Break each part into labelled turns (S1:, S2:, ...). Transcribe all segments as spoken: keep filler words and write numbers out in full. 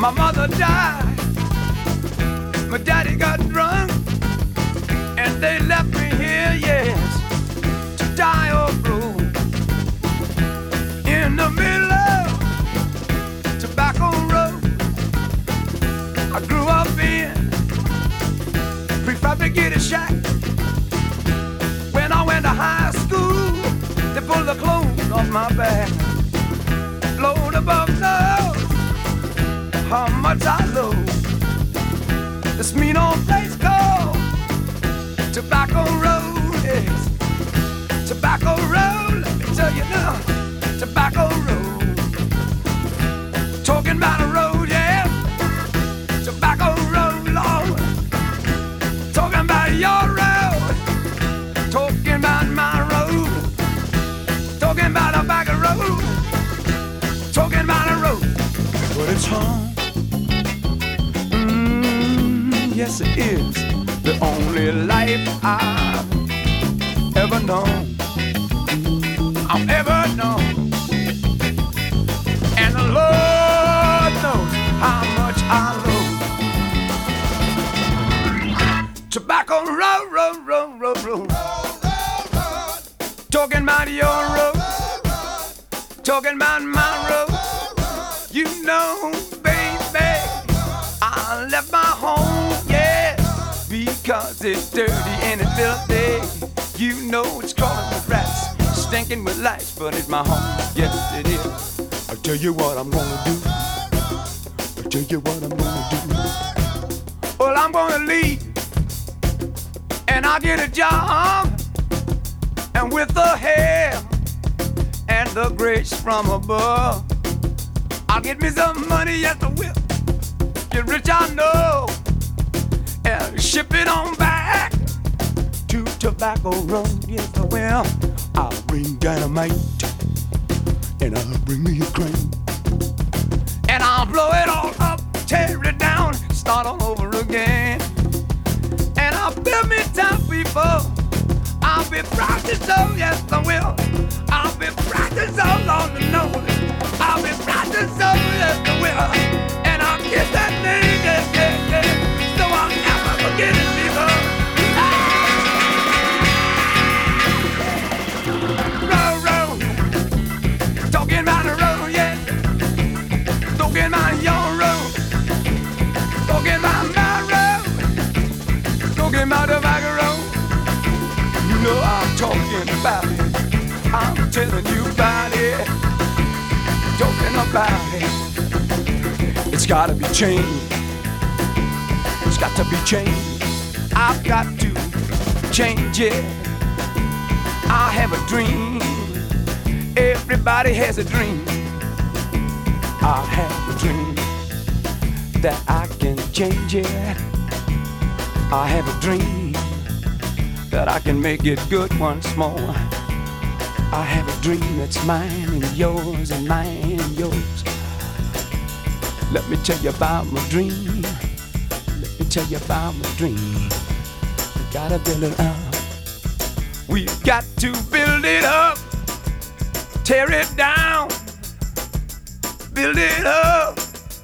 S1: My mother died, my daddy got drunk, and they left me here, yes, to die or grow in the middle of Tobacco Road. I grew up in prefabricated shack. When I went to high school, they pulled the clothes off my back. Lord above knows how much I love this mean old place called Tobacco Road. Yes, Tobacco Road, let me tell you now, Tobacco Road. Talking about a road, yeah, Tobacco Road, Lord. Talking about your road, talking about my road, talking about a back road, talking about a road, but it's home. Mm, yes, it is the only life I've ever known. I've ever known. And the Lord knows how much I love Tobacco Road, road, road, road, road. Talking about your road, talking about my road. You know, baby, I left my home, yeah, because it's dirty and it's filthy. You know it's crawling with rats, stinking with lice, but it's my home, yes it is. I'll tell you what I'm gonna do. I'll tell you what I'm gonna do. Well, I'm gonna leave, and I'll get a job, and with the help and the grace from above, I'll get me some money, yes I will. Get rich, I know, and ship it on back to Tobacco Road, yes I will. I'll bring dynamite, and I'll bring me a crane, and I'll blow it all up, tear it down, start all over again. And I'll build me town people, I'll be practicing so, yes I will. I'll be practicing so long to know it. I'll be practicing so, yes I will. And I'll kiss that name, yes, yes, yes, so I'll never forget it, people. Road, road, talking about the road, yeah. Talking about your road, talking about my road, talking about the back road. You know I'm talking about it, I'm telling you about it, talking about it. It's gotta be changed, it's got to be changed. I've got to change it. I have a dream, everybody has a dream. I have a dream that I can change it. I have a dream that I can make it good once more. I have a dream that's mine and yours and mine and yours. Let me tell you about my dream. Let me tell you about my dream. We gotta build it up. We've got to build it up. Tear it down. Build it up.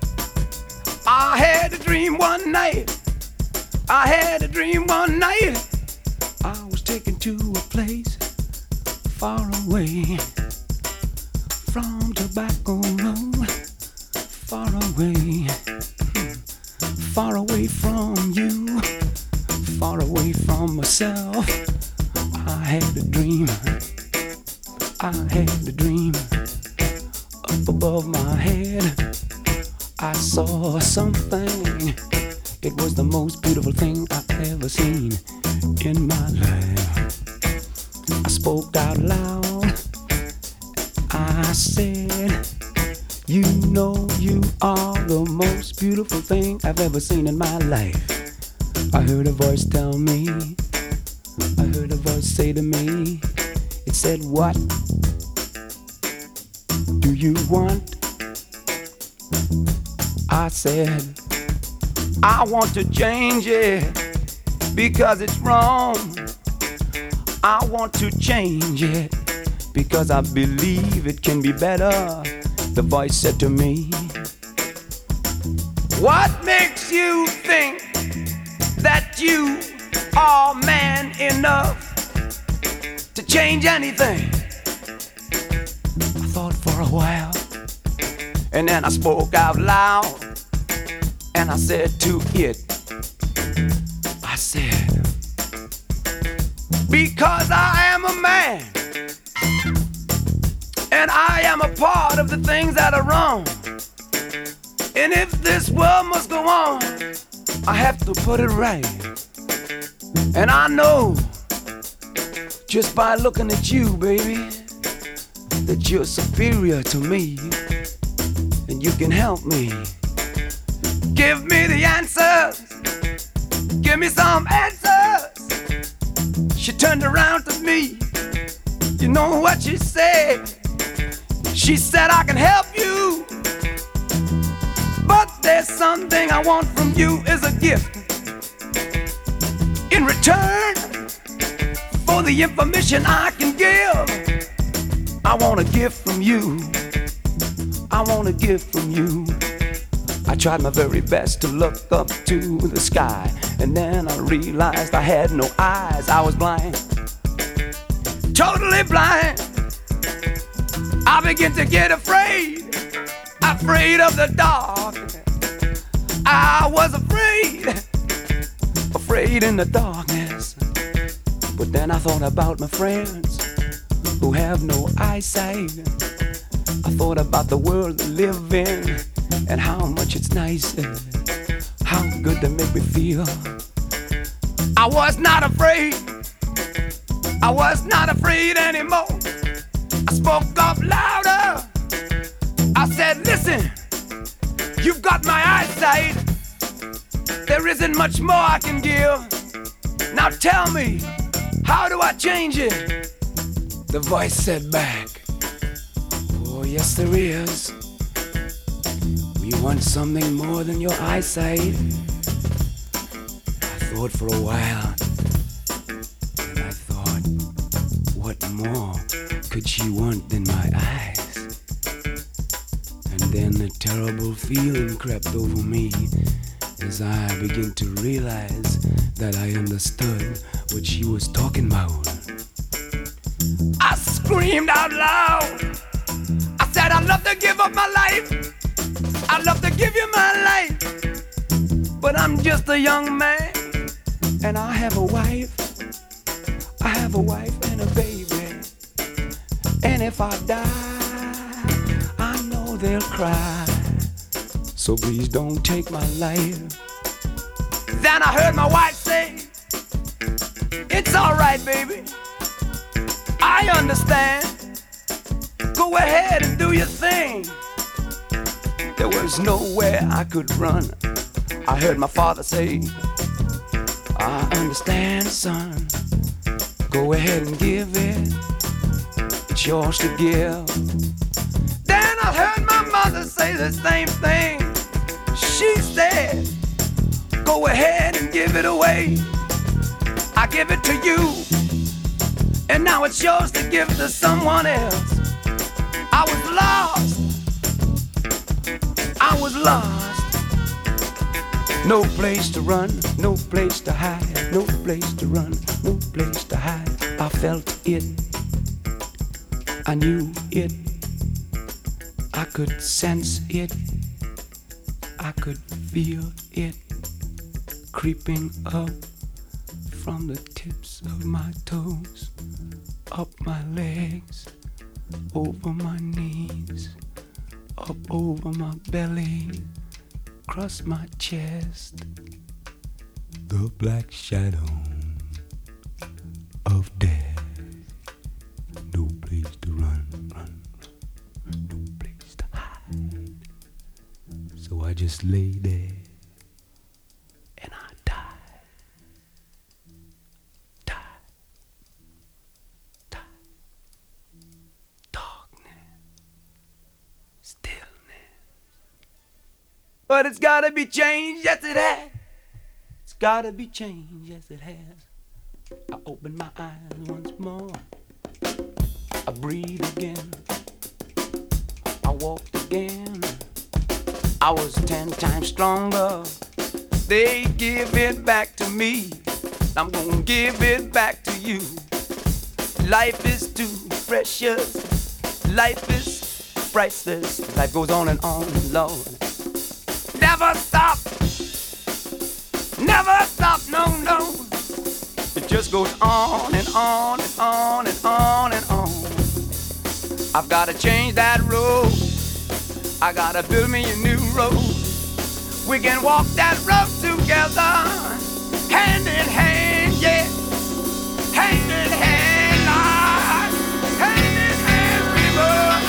S1: I had a dream one night. I had a dream one night. I was taken to a place far away from Tobacco Road, far away, far away from you, far away from myself. I had a dream, I had a dream. Up above my head, I saw something. It was the most beautiful thing I've ever seen in my life. I spoke out loud, I said, you know you are the most beautiful thing I've ever seen in my life. I heard a voice tell me, I heard a voice say to me, it said, what do you want? I said, I want to change it because it's wrong. I want to change it because I believe it can be better. The voice said to me, What makes you think that you are man enough to change anything? I thought for a while, and then I spoke out loud, and I said to it, I said, because I am a man, and I am a part of the things that are wrong. And if this world must go on, I have to put it right. And I know, just by looking at you, baby, that you're superior to me, and you can help me. Give me the answers, give me some answers. She turned around to me, you know what she said? She said, I can help you, but there's something I want from you is a gift. In return for the information I can give, I want a gift from you. I want a gift from you. I tried my very best to look up to the sky, and then I realized I had no eyes. I was blind, totally blind. I began to get afraid, afraid of the dark. I was afraid, afraid in the darkness. But then I thought about my friends who have no eyesight. I thought about the world they live in and how much it's nice, how good they make me feel. I was not afraid, I was not afraid anymore. I spoke up louder, I said, listen, you've got my eyesight, there isn't much more I can give. Now tell me, how do I change it? The voice said back, oh yes there is. We want something more than your eyesight. I thought for a while, and I thought, what more could she want than my eyes? And then a terrible feeling crept over me as I began to realize that I understood what she was talking about. I screamed out loud. I said, I'd love to give up my life. I'd love to give you my life. But I'm just a young man, and I have a wife. I have a wife and a baby. And if I die, I know they'll cry. So please don't take my life. Then I heard my wife say, it's alright, baby, I understand. Go ahead and do your thing. There was nowhere I could run. I heard my father say, I understand, son. Go ahead and give it. It's yours to give. Then I heard my mother say the same thing. She said, go ahead and give it away. I give it to you, and now it's yours to give to someone else. I was lost, I was lost. No place to run, no place to hide, no place to run, no place to hide. I felt it, I knew it, I could sense it, I could feel it creeping up from the tips of my toes, up my legs, over my knees, up over my belly, across my chest. The black shadow of death. No place to run, run, run, no place to hide. So I just lay there and I died, died, died. Darkness, stillness. But it's gotta be changed, yes it has. It's gotta be changed, yes it has. I open my eyes once more. I breathe again. I walked again. I was ten times stronger. They give it back to me. I'm gonna give it back to you. Life is too precious. Life is priceless. Life goes on and on, Lord. Never stop. Never stop, no, no. It just goes on and on and on and on and on. I've gotta change that road. I gotta build me a new road. We can walk that road together, hand in hand, yeah. Hand in hand, Lord. Hand in hand, we will.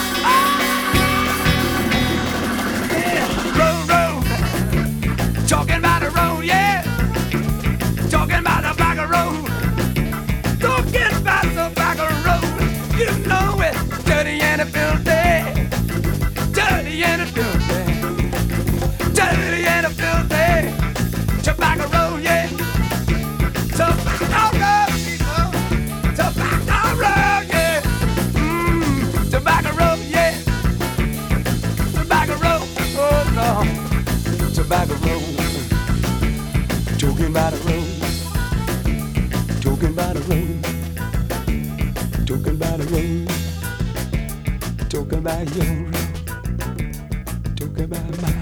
S1: Ah. Yeah. Road, road. Talking about the road, yeah. Talking about the back of road. Talking about the back of road. You know it. Dirty and filthy. Dirty and filthy. Dirty and filthy. Tobacco road, yeah. Tobacco road, people. Tobacco road, yeah. Mmm. Tobacco road, yeah. Tobacco road, oh no. Tobacco road. Talking about the road. Talking about the road. Talking about the road. Talking about your road. Talking about my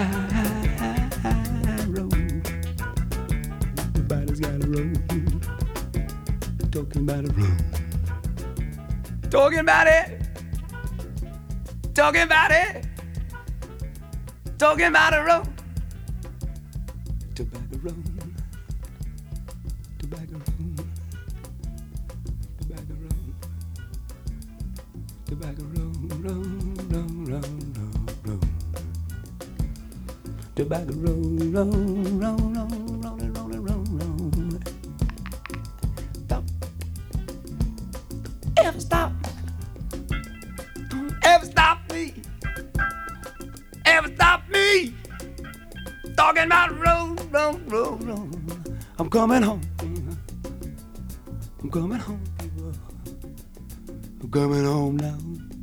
S1: road. Everybody's got a road. Talking about a road. Talking about it. Talking about it. Talking about a road. Tobacco road. Tobacco road. Tobacco road. Tobacco road. Road, road, road, road, road. Tobacco road, road, road, road, road, road, road, road. Stop. Ever stop. Ever stop me. Ever stop me. Talking about road, road, road, road. I'm coming home. I'm coming home, people. I'm coming home now.